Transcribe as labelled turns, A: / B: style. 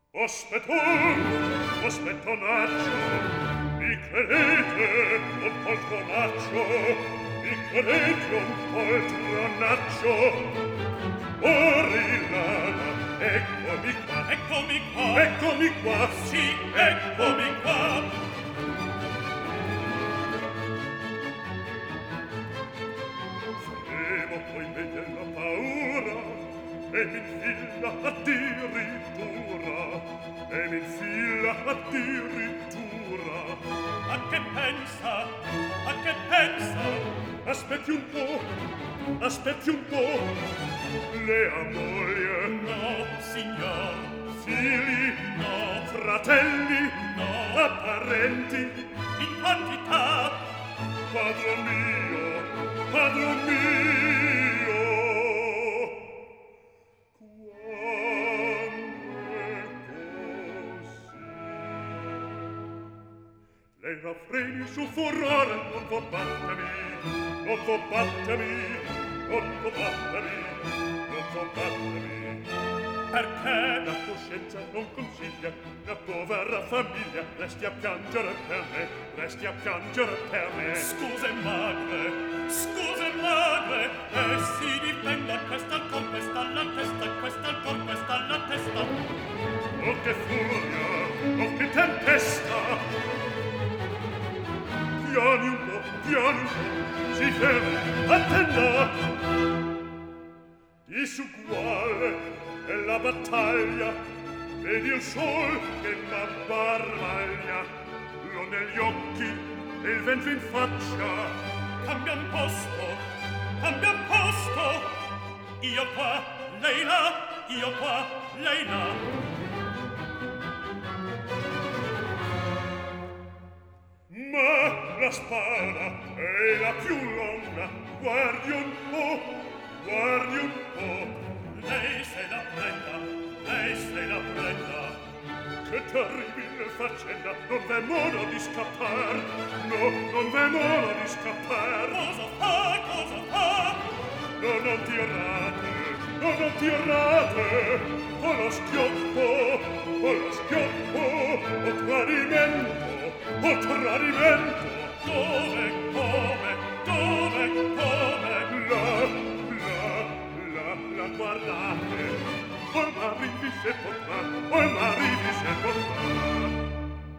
A: Aspettonaccio, mi credete un poltronaccio, mi credete un poltronaccio. Orillana, eccomi qua, sì, eccomi qua. Faremo poi me della paura, e m'infila addirittura, a che pensa, aspetti un po', le ha moglie, no, signor, figli, no, fratelli, no, parenti, in quantità, padre mio, quando è così. Lei raffreni il suo furore, non può battermi, perché la coscienza non consiglia la povera famiglia, resti a piangere per me. Scuse madre, e si difenda, questa al cor, questa alla testa, questa al cor, questa alla testa. Oh che furia, oh che tempesta! Piani un po', si fermi, attenda! Disuguale è la battaglia, vedi il sol che m'abbarmaglia, l'ho negli occhi e il vento in faccia. Cambiam posto, io qua, lei là, io qua, lei là. Ma la spada è la più longa, guardi un po', lei se la prenda, che terribile faccenda, non v'è modo di scappar, cosa fa? No, non tirate, con lo schioppo, o tradimento,